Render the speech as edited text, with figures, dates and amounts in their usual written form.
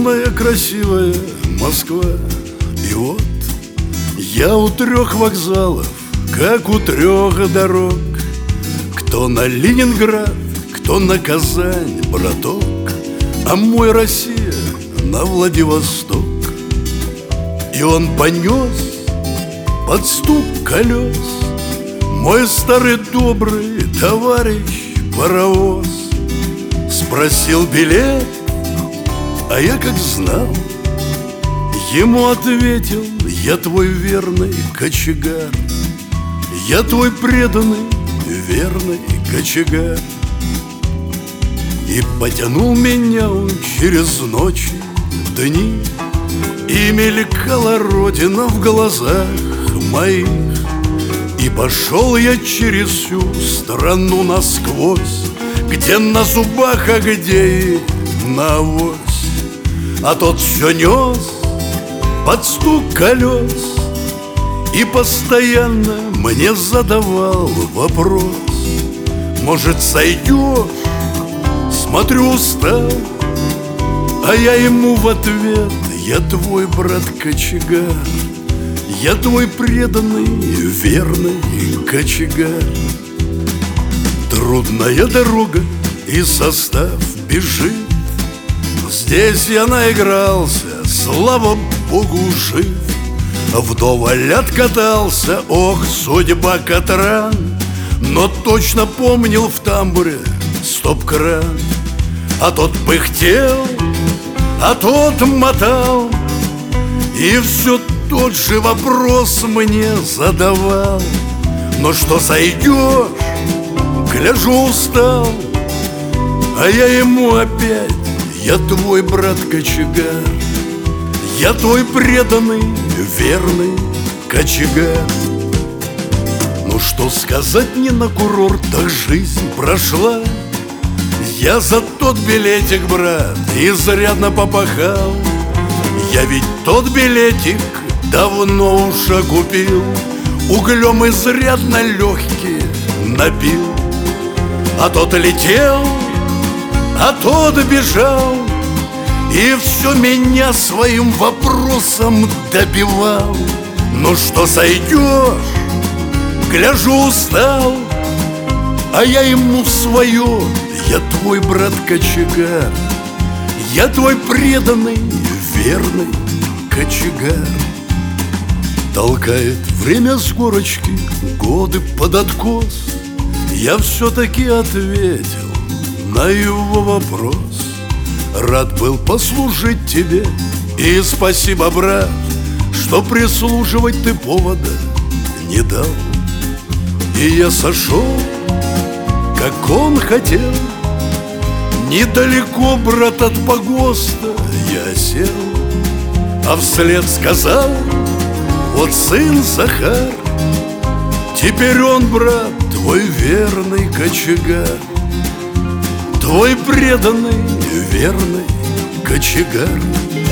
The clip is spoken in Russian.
Славная, красивая Москва. И вот я у 3 вокзалов, как у 3 дорог. Кто на Ленинград, кто на Казань, браток, а мой Россия на Владивосток. И он понес под стук колес мой старый добрый товарищ паровоз. Спросил билет, а я как знал, ему ответил: я твой верный кочегар, я твой преданный верный кочегар. И потянул меня он через ночи, дни, и мелькала родина в глазах моих. И пошел я через всю страну насквозь, где на зубах, а где и на авось. А тот все нес под стук колес и постоянно мне задавал вопрос: может, сойдешь? Смотрю, устал. А я ему в ответ: я твой брат кочегар, я твой преданный верный кочегар. Трудная дорога и состав бежит, здесь я наигрался, слава богу, жив. Вдоволь откатался, ох, судьба Катран, но точно помнил в тамбуре стоп-кран. А тот пыхтел, а тот мотал, и все тот же вопрос мне задавал: ну что, сойдешь? Гляжу, устал. А я ему опять: я твой брат кочегар, я твой преданный верный кочегар. Ну что сказать, не на курортах жизнь прошла. Я за тот билетик, брат, изрядно попахал. Я ведь тот билетик давно уже купил, углем изрядно легкие набил. А тот летел, а тот бежал, и все меня своим вопросом добивал: ну что, сойдешь? Гляжу, устал. А я ему свое: я твой брат кочегар, я твой преданный верный кочегар. Толкает время с горочки годы под откос. Я все-таки ответил на его вопрос: рад был послужить тебе, и спасибо, брат, что прислуживать ты повода не дал. И я сошел, как он хотел. Недалеко, брат, от погоста я сел, а вслед сказал: вот сын Захар, теперь он, брат, твой верный кочегар, твой преданный верный кочегар.